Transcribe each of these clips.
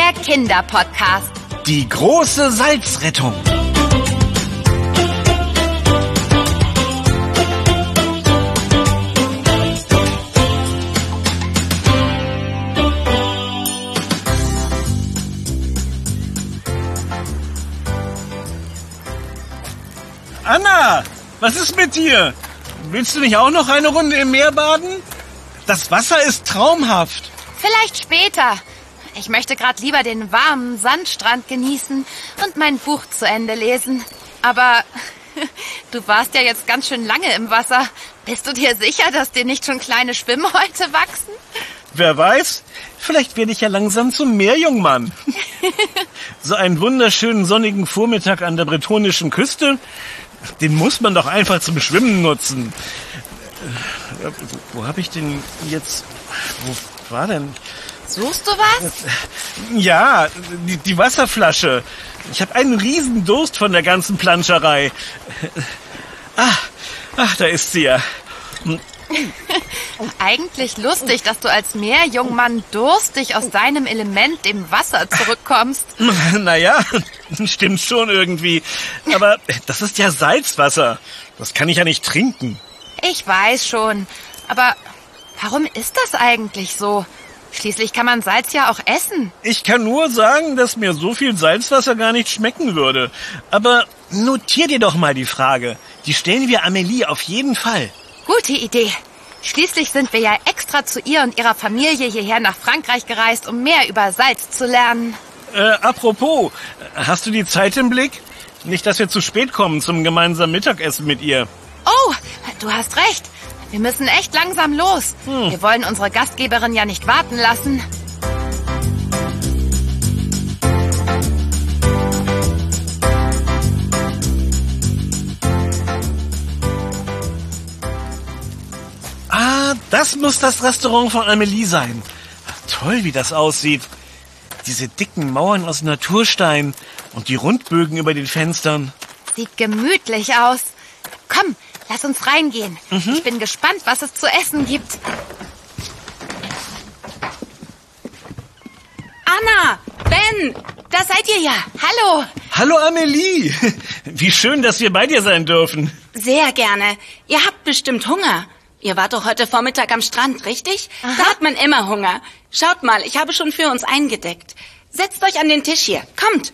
der Kinderpodcast. Die große Salzrettung. Anna, was ist mit dir? Willst du nicht auch noch eine Runde im Meer baden? Das Wasser ist traumhaft. Vielleicht später. Ich möchte gerade lieber den warmen Sandstrand genießen und mein Buch zu Ende lesen. Aber du warst ja jetzt ganz schön lange im Wasser. Bist du dir sicher, dass dir nicht schon kleine Schwimmhäute wachsen? Wer weiß, vielleicht werde ich ja langsam zum Meerjungmann. So einen wunderschönen sonnigen Vormittag an der bretonischen Küste, den muss man doch einfach zum Schwimmen nutzen. Wo habe ich denn jetzt... Wo war denn... Suchst du was? Ja, die Wasserflasche. Ich habe einen riesen Durst von der ganzen Planscherei. Ach, da ist sie ja. Eigentlich lustig, dass du als Meerjungmann durstig aus deinem Element, dem Wasser, zurückkommst. Naja, stimmt schon irgendwie. Aber das ist ja Salzwasser. Das kann ich ja nicht trinken. Ich weiß schon. Aber warum ist das eigentlich so? Schließlich kann man Salz ja auch essen. Ich kann nur sagen, dass mir so viel Salzwasser gar nicht schmecken würde. Aber notier dir doch mal die Frage. Die stellen wir Amelie auf jeden Fall. Gute Idee. Schließlich sind wir ja extra zu ihr und ihrer Familie hierher nach Frankreich gereist, um mehr über Salz zu lernen. Apropos, hast du die Zeit im Blick? Nicht, dass wir zu spät kommen zum gemeinsamen Mittagessen mit ihr. Oh, du hast recht. Wir müssen echt langsam los. Wir wollen unsere Gastgeberin ja nicht warten lassen. Das muss das Restaurant von Amelie sein. Toll, wie das aussieht. Diese dicken Mauern aus Naturstein und die Rundbögen über den Fenstern. Sieht gemütlich aus. Komm, lass uns reingehen. Ich bin gespannt, was es zu essen gibt. Anna, Ben, da seid ihr ja. Hallo. Hallo Amelie. Wie schön, dass wir bei dir sein dürfen. Sehr gerne. Ihr habt bestimmt Hunger. Ihr wart doch heute Vormittag am Strand, richtig? Aha. Da hat man immer Hunger. Schaut mal, ich habe schon für uns eingedeckt. Setzt euch an den Tisch hier. Kommt.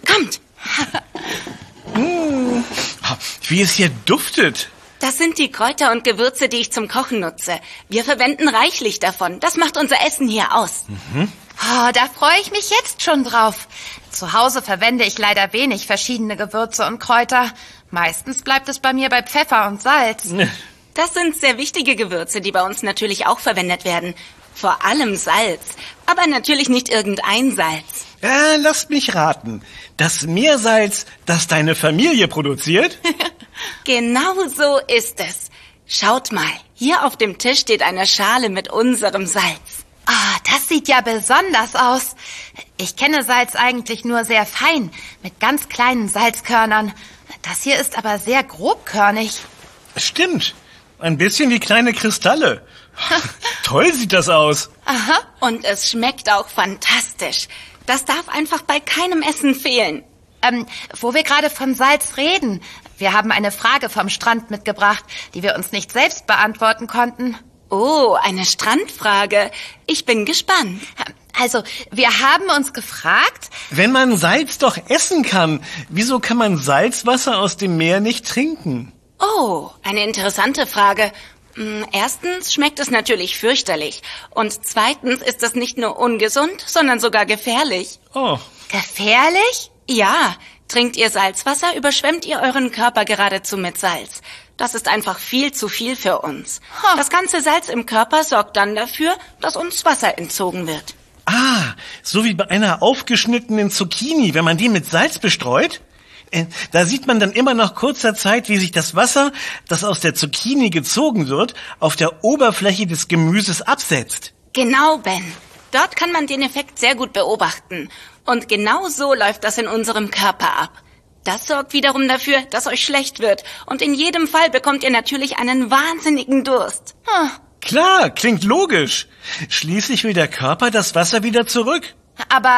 Wie es hier duftet. Das sind die Kräuter und Gewürze, die ich zum Kochen nutze. Wir verwenden reichlich davon. Das macht unser Essen hier aus. Oh, da freue ich mich jetzt schon drauf. Zu Hause verwende ich leider wenig verschiedene Gewürze und Kräuter. Meistens bleibt es bei mir bei Pfeffer und Salz. Das sind sehr wichtige Gewürze, die bei uns natürlich auch verwendet werden. Vor allem Salz. Aber natürlich nicht irgendein Salz. Lasst mich raten. Das Meersalz, das deine Familie produziert? Genau so ist es. Schaut mal, hier auf dem Tisch steht eine Schale mit unserem Salz. Das sieht ja besonders aus. Ich kenne Salz eigentlich nur sehr fein, mit ganz kleinen Salzkörnern. Das hier ist aber sehr grobkörnig. Stimmt. Ein bisschen wie kleine Kristalle. Toll sieht das aus. Aha. Und es schmeckt auch fantastisch. Das darf einfach bei keinem Essen fehlen. Wo wir gerade von Salz reden. Wir haben eine Frage vom Strand mitgebracht, die wir uns nicht selbst beantworten konnten. Oh, eine Strandfrage. Ich bin gespannt. Also, wir haben uns gefragt... Wenn man Salz doch essen kann, wieso kann man Salzwasser aus dem Meer nicht trinken? Oh, eine interessante Frage. Erstens schmeckt es natürlich fürchterlich. Und zweitens ist es nicht nur ungesund, sondern sogar gefährlich. Oh. Gefährlich? Ja, trinkt ihr Salzwasser, überschwemmt ihr euren Körper geradezu mit Salz. Das ist einfach viel zu viel für uns. Das ganze Salz im Körper sorgt dann dafür, dass uns Wasser entzogen wird. So wie bei einer aufgeschnittenen Zucchini, wenn man die mit Salz bestreut? Da sieht man dann immer nach kurzer Zeit, wie sich das Wasser, das aus der Zucchini gezogen wird, auf der Oberfläche des Gemüses absetzt. Genau, Ben. Dort kann man den Effekt sehr gut beobachten. Und genau so läuft das in unserem Körper ab. Das sorgt wiederum dafür, dass euch schlecht wird. Und in jedem Fall bekommt ihr natürlich einen wahnsinnigen Durst. Klar, klingt logisch. Schließlich will der Körper das Wasser wieder zurück. Aber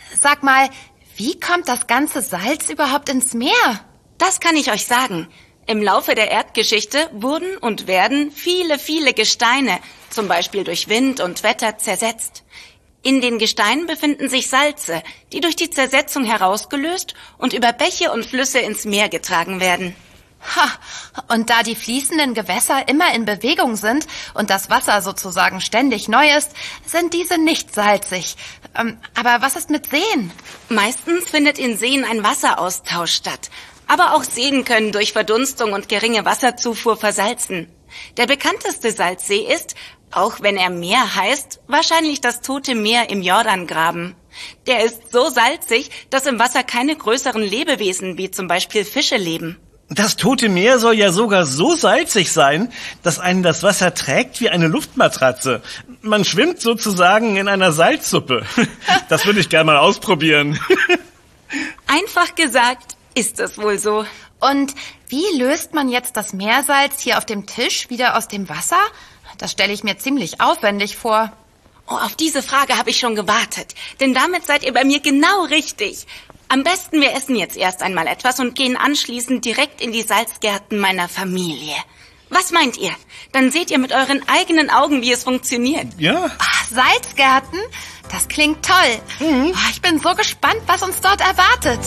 Sag mal, wie kommt das ganze Salz überhaupt ins Meer? Das kann ich euch sagen. Im Laufe der Erdgeschichte wurden und werden viele, viele Gesteine, zum Beispiel durch Wind und Wetter, zersetzt. In den Gesteinen befinden sich Salze, die durch die Zersetzung herausgelöst und über Bäche und Flüsse ins Meer getragen werden. Ha, und da die fließenden Gewässer immer in Bewegung sind und das Wasser sozusagen ständig neu ist, sind diese nicht salzig. Aber was ist mit Seen? Meistens findet in Seen ein Wasseraustausch statt. Aber auch Seen können durch Verdunstung und geringe Wasserzufuhr versalzen. Der bekannteste Salzsee ist, auch wenn er Meer heißt, wahrscheinlich das Tote Meer im Jordangraben. Der ist so salzig, dass im Wasser keine größeren Lebewesen wie zum Beispiel Fische leben. Das Tote Meer soll ja sogar so salzig sein, dass einen das Wasser trägt wie eine Luftmatratze. Man schwimmt sozusagen in einer Salzsuppe. Das würde ich gerne mal ausprobieren. Einfach gesagt, ist es wohl so. Und wie löst man jetzt das Meersalz hier auf dem Tisch wieder aus dem Wasser? Das stelle ich mir ziemlich aufwendig vor. Oh, auf diese Frage habe ich schon gewartet. Denn damit seid ihr bei mir genau richtig. Am besten, wir essen jetzt erst einmal etwas und gehen anschließend direkt in die Salzgärten meiner Familie. Was meint ihr? Dann seht ihr mit euren eigenen Augen, wie es funktioniert. Ja. Ach, Salzgärten? Das klingt toll. Ich bin so gespannt, was uns dort erwartet.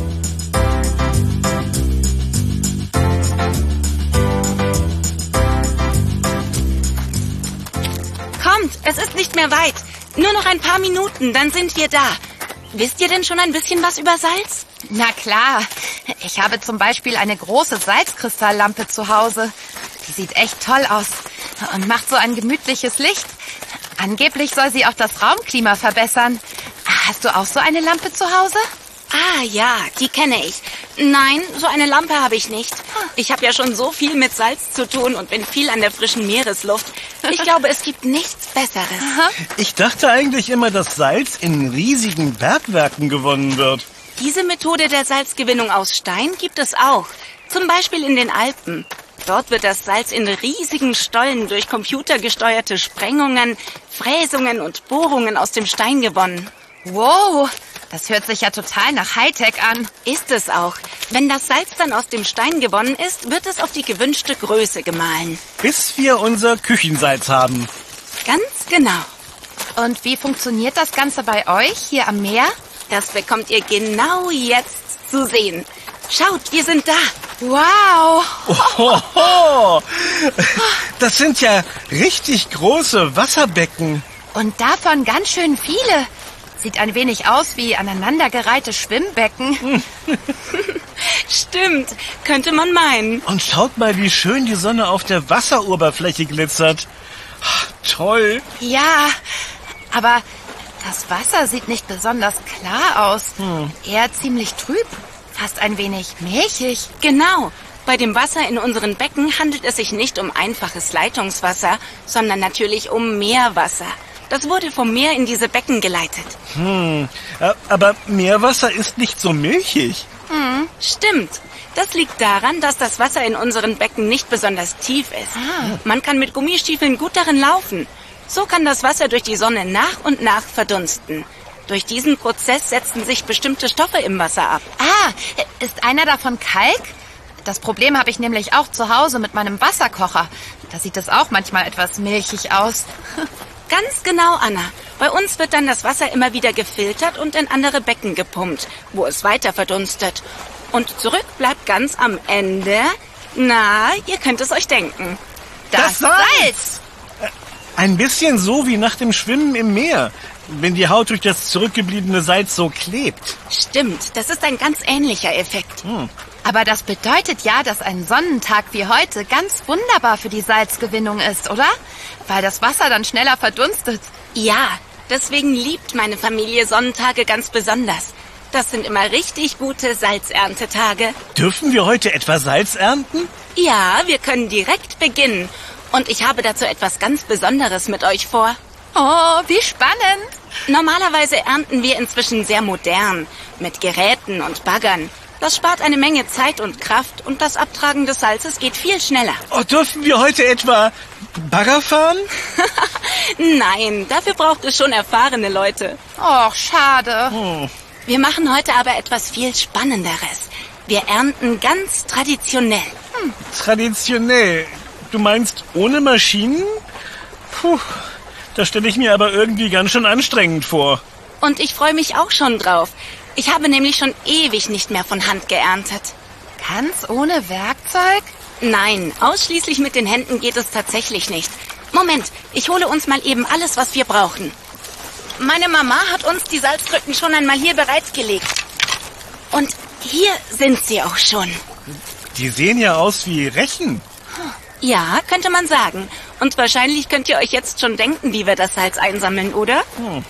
Kommt, es ist nicht mehr weit. Nur noch ein paar Minuten, dann sind wir da. Wisst ihr denn schon ein bisschen was über Salz? Na klar. Ich habe zum Beispiel eine große Salzkristalllampe zu Hause. Die sieht echt toll aus und macht so ein gemütliches Licht. Angeblich soll sie auch das Raumklima verbessern. Hast du auch so eine Lampe zu Hause? Ah ja, die kenne ich. Nein, so eine Lampe habe ich nicht. Ich habe ja schon so viel mit Salz zu tun und bin viel an der frischen Meeresluft. Ich glaube, es gibt nichts Besseres. Ich dachte eigentlich immer, dass Salz in riesigen Bergwerken gewonnen wird. Diese Methode der Salzgewinnung aus Stein gibt es auch. Zum Beispiel in den Alpen. Dort wird das Salz in riesigen Stollen durch computergesteuerte Sprengungen, Fräsungen und Bohrungen aus dem Stein gewonnen. Wow, das hört sich ja total nach Hightech an. Ist es auch. Wenn das Salz dann aus dem Stein gewonnen ist, wird es auf die gewünschte Größe gemahlen. Bis wir unser Küchensalz haben. Ganz genau. Und wie funktioniert das Ganze bei euch hier am Meer? Das bekommt ihr genau jetzt zu sehen. Schaut, wir sind da. Wow. Ohoho. Das sind ja richtig große Wasserbecken. Und davon ganz schön viele. Sieht ein wenig aus wie aneinandergereihte Schwimmbecken. Stimmt, könnte man meinen. Und schaut mal, wie schön die Sonne auf der Wasseroberfläche glitzert. Toll. Ja, aber das Wasser sieht nicht besonders klar aus. Eher ziemlich trüb, fast ein wenig milchig. Genau. Bei dem Wasser in unseren Becken handelt es sich nicht um einfaches Leitungswasser, sondern natürlich um Meerwasser. Das wurde vom Meer in diese Becken geleitet. Aber Meerwasser ist nicht so milchig. Stimmt. Das liegt daran, dass das Wasser in unseren Becken nicht besonders tief ist. Man kann mit Gummistiefeln gut darin laufen. So kann das Wasser durch die Sonne nach und nach verdunsten. Durch diesen Prozess setzen sich bestimmte Stoffe im Wasser ab. Ist einer davon Kalk? Das Problem habe ich nämlich auch zu Hause mit meinem Wasserkocher. Da sieht es auch manchmal etwas milchig aus. Ganz genau, Anna. Bei uns wird dann das Wasser immer wieder gefiltert und in andere Becken gepumpt, wo es weiter verdunstet. Und zurück bleibt ganz am Ende, na, ihr könnt es euch denken. Das Salz! Ein bisschen so wie nach dem Schwimmen im Meer, wenn die Haut durch das zurückgebliebene Salz so klebt. Stimmt, das ist ein ganz ähnlicher Effekt. Aber das bedeutet ja, dass ein Sonnentag wie heute ganz wunderbar für die Salzgewinnung ist, oder? Weil das Wasser dann schneller verdunstet. Ja, deswegen liebt meine Familie Sonnentage ganz besonders. Das sind immer richtig gute Salzerntetage. Dürfen wir heute etwa Salz ernten? Ja, wir können direkt beginnen. Und ich habe dazu etwas ganz Besonderes mit euch vor. Oh, wie spannend. Normalerweise ernten wir inzwischen sehr modern, mit Geräten und Baggern. Das spart eine Menge Zeit und Kraft und das Abtragen des Salzes geht viel schneller. Oh, dürfen wir heute etwa Bagger fahren? Nein, dafür braucht es schon erfahrene Leute. Och, schade. Wir machen heute aber etwas viel Spannenderes. Wir ernten ganz traditionell. Traditionell? Du meinst ohne Maschinen? Puh, das stelle ich mir aber irgendwie ganz schön anstrengend vor. Und ich freue mich auch schon drauf. Ich habe nämlich schon ewig nicht mehr von Hand geerntet. Ganz ohne Werkzeug? Nein, ausschließlich mit den Händen geht es tatsächlich nicht. Moment, ich hole uns mal eben alles, was wir brauchen. Meine Mama hat uns die Salzkrücken schon einmal hier bereitgelegt. Und hier sind sie auch schon. Die sehen ja aus wie Rechen. Ja, könnte man sagen. Und wahrscheinlich könnt ihr euch jetzt schon denken, wie wir das Salz einsammeln, oder?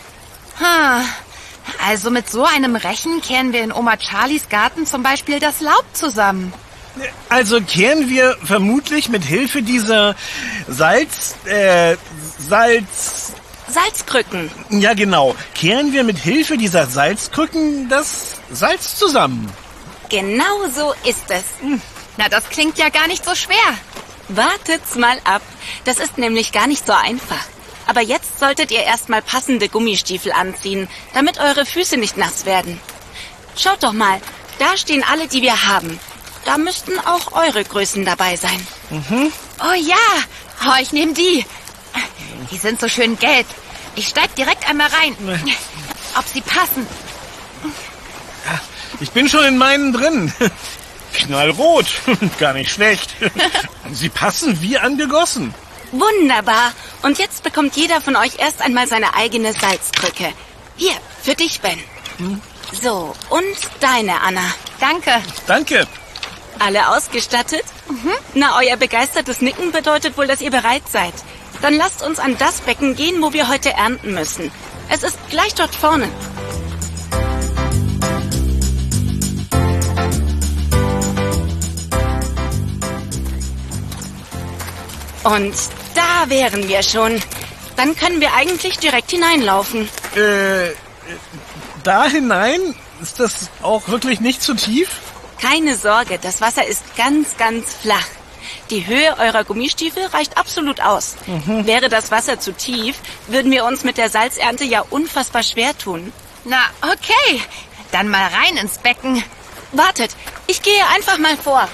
Also mit so einem Rechen kehren wir in Oma Charlies Garten zum Beispiel das Laub zusammen. Also kehren wir vermutlich mit Hilfe dieser Salzkrücken. Ja, genau. Kehren wir mit Hilfe dieser Salzkrücken das Salz zusammen. Genau so ist es. Na, das klingt ja gar nicht so schwer. Wartet's mal ab. Das ist nämlich gar nicht so einfach. Aber jetzt solltet ihr erstmal passende Gummistiefel anziehen, damit eure Füße nicht nass werden. Schaut doch mal, da stehen alle, die wir haben. Da müssten auch eure Größen dabei sein. Oh ja, ich nehme die. Die sind so schön gelb. Ich steig direkt einmal rein. Ob sie passen. Ich bin schon in meinen drin. Knallrot. Gar nicht schlecht. Sie passen wie angegossen. Wunderbar. Und jetzt bekommt jeder von euch erst einmal seine eigene Salzkrücke. Hier, für dich, Ben. So, und deine, Anna. Danke. Danke. Alle ausgestattet? Na, euer begeistertes Nicken bedeutet wohl, dass ihr bereit seid. Dann lasst uns an das Becken gehen, wo wir heute ernten müssen. Es ist gleich dort vorne. Und da wären wir schon. Dann können wir eigentlich direkt hineinlaufen. Da hinein? Ist das auch wirklich nicht zu tief? Keine Sorge, das Wasser ist ganz, ganz flach. Die Höhe eurer Gummistiefel reicht absolut aus. Wäre das Wasser zu tief, würden wir uns mit der Salzernte ja unfassbar schwer tun. Na, okay. Dann mal rein ins Becken. Wartet, ich gehe einfach mal vor.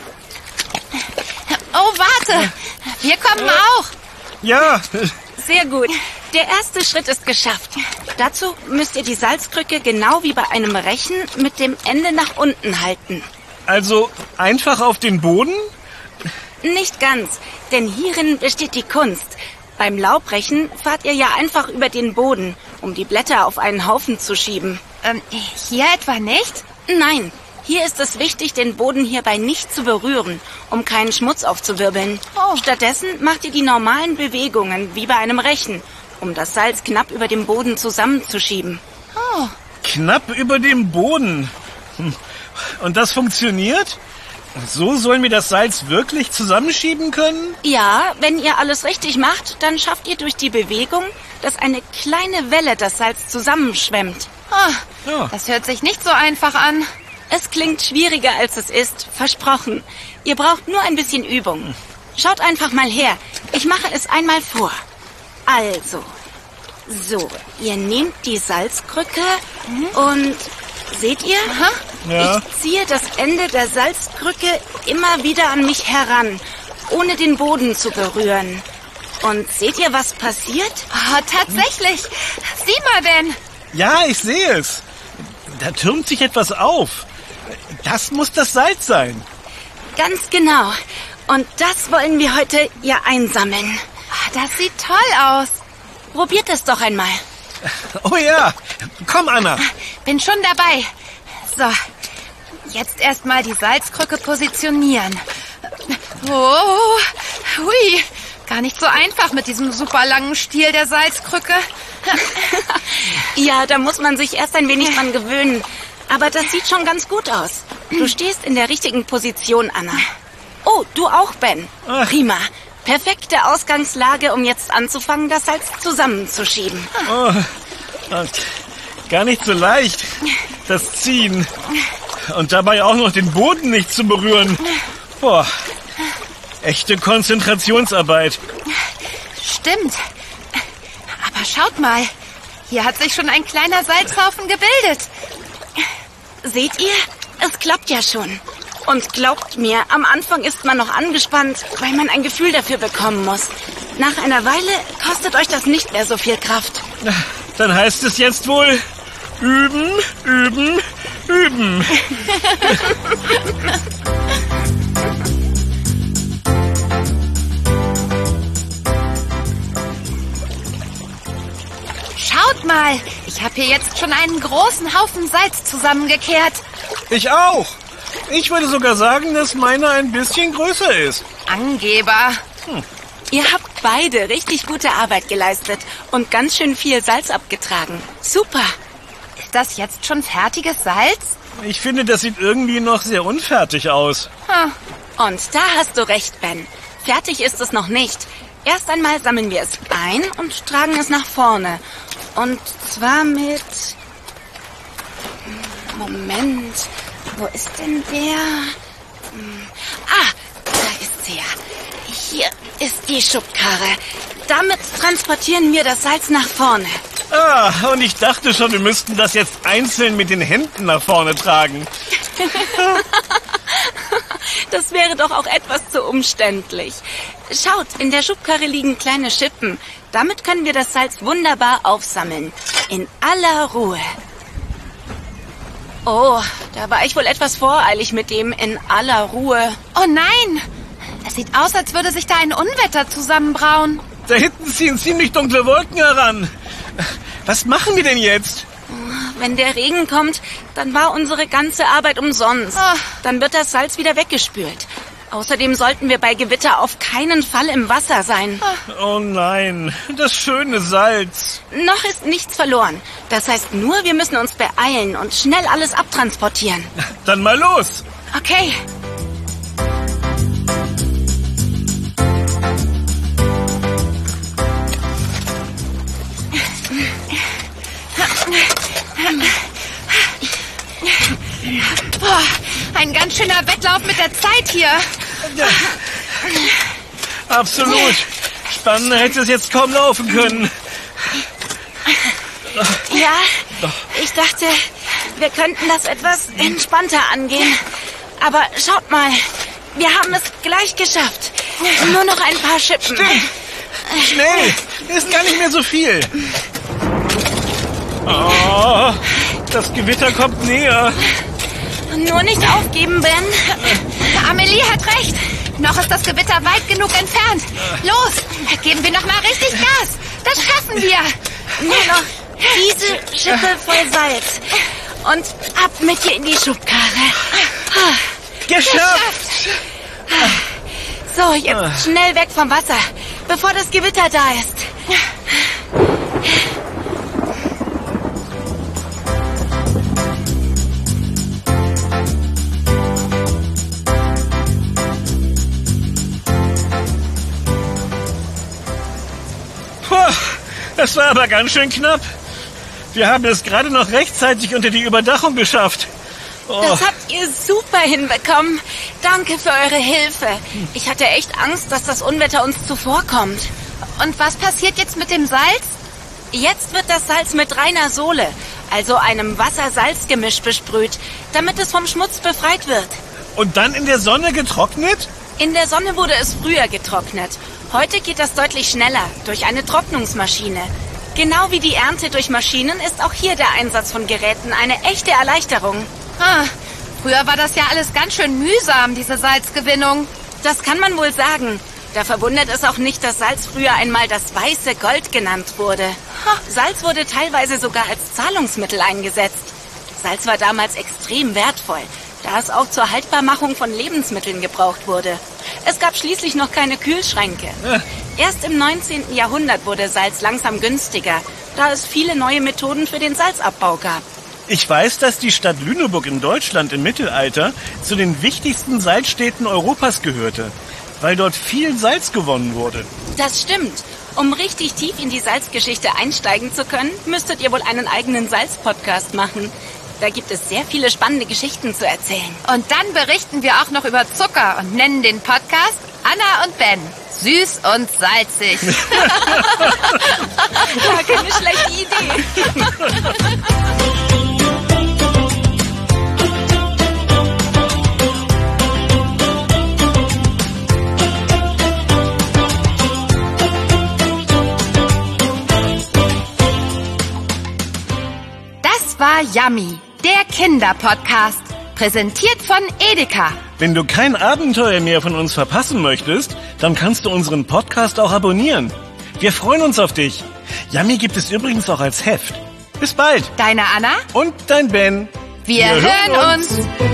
Oh, warte. Wir kommen auch. Ja. Sehr gut. Der erste Schritt ist geschafft. Dazu müsst ihr die Salzkrücke genau wie bei einem Rechen mit dem Ende nach unten halten. Also einfach auf den Boden? Nicht ganz, denn hierin besteht die Kunst. Beim Laubrechen fahrt ihr ja einfach über den Boden, um die Blätter auf einen Haufen zu schieben. Hier etwa nicht? Nein, hier ist es wichtig, den Boden hierbei nicht zu berühren, um keinen Schmutz aufzuwirbeln. Oh. Stattdessen macht ihr die normalen Bewegungen wie bei einem Rechen, um das Salz knapp über dem Boden zusammenzuschieben. Oh. Knapp über dem Boden. Und das funktioniert? So sollen wir das Salz wirklich zusammenschieben können? Ja, wenn ihr alles richtig macht, dann schafft ihr durch die Bewegung, dass eine kleine Welle das Salz zusammenschwemmt. Ja. Das hört sich nicht so einfach an. Es klingt schwieriger, als es ist, versprochen. Ihr braucht nur ein bisschen Übung. Schaut einfach mal her. Ich mache es einmal vor. Also, so, ihr nehmt die Salzkrücke und... Seht ihr? Ja. Ich ziehe das Ende der Salzkrücke immer wieder an mich heran, ohne den Boden zu berühren. Und seht ihr, was passiert? Oh, tatsächlich. Sieh mal, Ben. Ja, ich sehe es. Da türmt sich etwas auf. Das muss das Salz sein. Ganz genau. Und das wollen wir heute ja einsammeln. Das sieht toll aus. Probiert es doch einmal. Oh ja, komm Anna. Bin schon dabei. So, jetzt erstmal die Salzkrücke positionieren. Oh, hui, gar nicht so einfach mit diesem super langen Stiel der Salzkrücke. Ja, da muss man sich erst ein wenig dran gewöhnen. Aber das sieht schon ganz gut aus. Du stehst in der richtigen Position, Anna. Oh, du auch, Ben. Ach. Prima. Perfekte Ausgangslage, um jetzt anzufangen, das Salz zusammenzuschieben. Oh, gar nicht so leicht, das Ziehen. Und dabei auch noch den Boden nicht zu berühren. Boah, echte Konzentrationsarbeit. Stimmt. schaut mal. Hier hat sich schon ein kleiner Salzhaufen gebildet. Seht ihr? Es klappt ja schon. Und glaubt mir, am Anfang ist man noch angespannt, weil man ein Gefühl dafür bekommen muss. Nach einer Weile kostet euch das nicht mehr so viel Kraft. Dann heißt es jetzt wohl üben, üben, üben. Schaut mal, ich habe hier jetzt schon einen großen Haufen Salz zusammengekehrt. Ich auch. Ich würde sogar sagen, dass meiner ein bisschen größer ist. Angeber. Ihr habt beide richtig gute Arbeit geleistet und ganz schön viel Salz abgetragen. Super. Ist das jetzt schon fertiges Salz? Ich finde, das sieht irgendwie noch sehr unfertig aus. Und da hast du recht, Ben. Fertig ist es noch nicht. Erst einmal sammeln wir es ein und tragen es nach vorne. Und zwar mit... Moment, wo ist denn der? Da ist er. Hier ist die Schubkarre. Damit transportieren wir das Salz nach vorne. Und ich dachte schon, wir müssten das jetzt einzeln mit den Händen nach vorne tragen. Das wäre doch auch etwas zu umständlich. Schaut, in der Schubkarre liegen kleine Schippen. Damit können wir das Salz wunderbar aufsammeln. In aller Ruhe. Oh, da war ich wohl etwas voreilig mit dem in aller Ruhe. Oh nein! Es sieht aus, als würde sich da ein Unwetter zusammenbrauen. Da hinten ziehen ziemlich dunkle Wolken heran. Was machen wir denn jetzt? Wenn der Regen kommt, dann war unsere ganze Arbeit umsonst. Dann wird das Salz wieder weggespült. Außerdem sollten wir bei Gewitter auf keinen Fall im Wasser sein. Oh nein, das schöne Salz. Noch ist nichts verloren. Das heißt nur, wir müssen uns beeilen und schnell alles abtransportieren. Dann mal los. Okay. Boah, ein ganz schöner Wettlauf mit der Zeit hier. Ja. Absolut. Spannender hätte es jetzt kaum laufen können. Ja, ich dachte, wir könnten das etwas entspannter angehen. Aber schaut mal, wir haben es gleich geschafft. Nur noch ein paar Schippen. Schnell, ist gar nicht mehr so viel. Oh, das Gewitter kommt näher. Nur nicht aufgeben, Ben. Amelie hat recht. Noch ist das Gewitter weit genug entfernt. Los, geben wir noch mal richtig Gas. Das schaffen wir. Nur noch diese Schippe voll Salz. Und ab mit dir in die Schubkarre. Geschafft! So, jetzt schnell weg vom Wasser, bevor das Gewitter da ist. Das war aber ganz schön knapp. Wir haben es gerade noch rechtzeitig unter die Überdachung geschafft. Oh. Das habt ihr super hinbekommen. Danke für eure Hilfe. Ich hatte echt Angst, dass das Unwetter uns zuvorkommt. Und was passiert jetzt mit dem Salz? Jetzt wird das Salz mit reiner Sohle, also einem Wasser-Salz-Gemisch besprüht, damit es vom Schmutz befreit wird. Und dann in der Sonne getrocknet? In der Sonne wurde es früher getrocknet. Heute geht das deutlich schneller, durch eine Trocknungsmaschine. Genau wie die Ernte durch Maschinen ist auch hier der Einsatz von Geräten eine echte Erleichterung. Früher war das ja alles ganz schön mühsam, diese Salzgewinnung. Das kann man wohl sagen. Da verwundert es auch nicht, dass Salz früher einmal das weiße Gold genannt wurde. Salz wurde teilweise sogar als Zahlungsmittel eingesetzt. Salz war damals extrem wertvoll, da es auch zur Haltbarmachung von Lebensmitteln gebraucht wurde. Es gab schließlich noch keine Kühlschränke. Erst im 19. Jahrhundert wurde Salz langsam günstiger, da es viele neue Methoden für den Salzabbau gab. Ich weiß, dass die Stadt Lüneburg in Deutschland im Mittelalter zu den wichtigsten Salzstädten Europas gehörte, weil dort viel Salz gewonnen wurde. Das stimmt. Um richtig tief in die Salzgeschichte einsteigen zu können, müsstet ihr wohl einen eigenen Salz-Podcast machen. Da gibt es sehr viele spannende Geschichten zu erzählen. Und dann berichten wir auch noch über Zucker und nennen den Podcast Anna und Ben. Süß und salzig. Ja, keine schlechte Idee. Das war Yummy, der Kinderpodcast. Präsentiert von Edeka. Wenn du kein Abenteuer mehr von uns verpassen möchtest, dann kannst du unseren Podcast auch abonnieren. Wir freuen uns auf dich. Yummy gibt es übrigens auch als Heft. Bis bald. Deine Anna Und dein Ben. Wir hören uns.